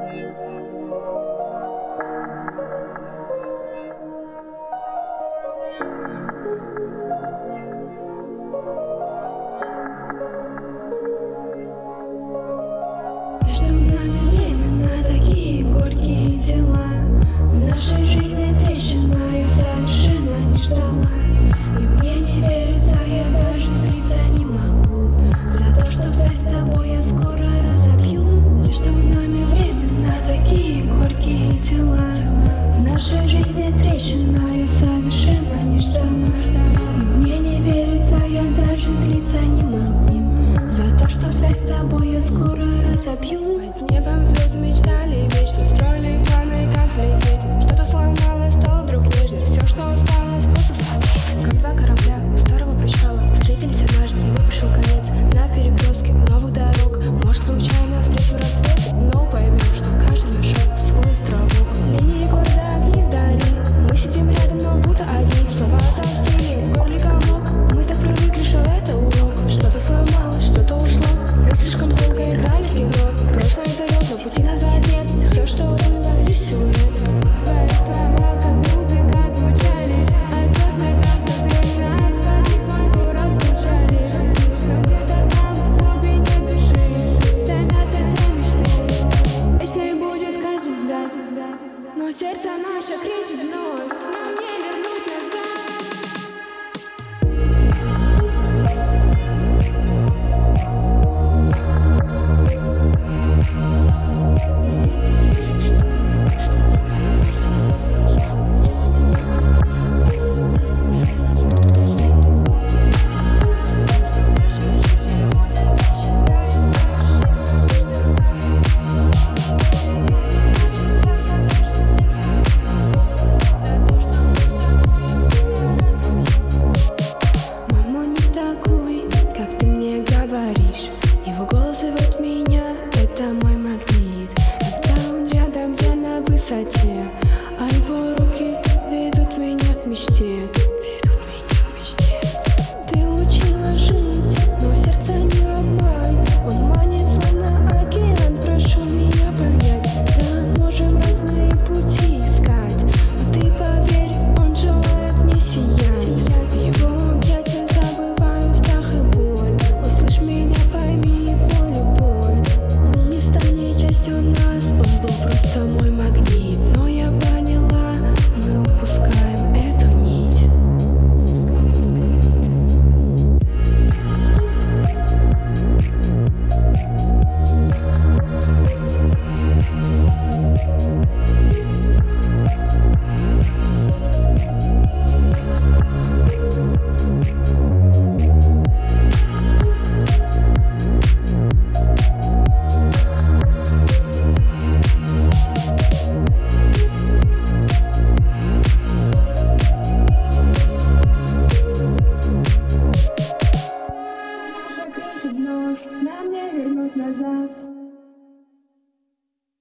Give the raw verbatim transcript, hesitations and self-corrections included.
Между нами временно такие горькие дела. В нашей жизни трещина я совершенно не ждала. И мне не верится, я даже злиться не могу за то, что связь с тобой я скоро разобью. Между нами временно такие горькие дела. В нашей жизни трещина я совершенно не ждала. И мне не верится, я даже злиться не могу за то, что связь с тобой я скоро разобью. Под небом звезды мечтали, вечно строили планы, как взлететь. Что-то сломалось, стало вдруг нежно. Все, что осталось, просто смотреть. Как два корабля у старого причала встретились однажды, и вот пришел конец. На перекрестке новых дорог, может, случайно встретим рассвет, но поймем, что каждый наш шаг свой островок. Линии города, огни вдали, мы сидим рядом, но будто одни. Слова застыли, в горле комок. Мы так привыкли, что это урок. Что-то сломалось, что-то ушло. Мы слишком долго играли в кино. Прошлое зовет, но пути назад нет. Все, что было, лишь силуэт. Твои слова, как музыка, звучали, а звезды там внутри нас потихоньку разлучали. Но где-то там, в глубине души, тайнятся те мечты. Вечной будет каждый взгляд, но сердце наше кричит вновь. Нам не вернуть назад. Его голос зовет меня, это мой магнит. Когда он рядом, я на высоте, а его руки ведут меня к мечте. Ведут меня к мечте. Ты учила жить, но сердце не обман. Он манит, словно океан, прошу меня понять. Да, можем разные пути искать, но ты поверь, он желает мне сиять. Сиять в его объятиях, забываю страх и боль. Услышь меня, пойми его любовь. Он не станет частью нас, он был просто мой магнит. Но я поняла, мы упускаем эту нить. Наша кричит вновь, нам не вернуть назад.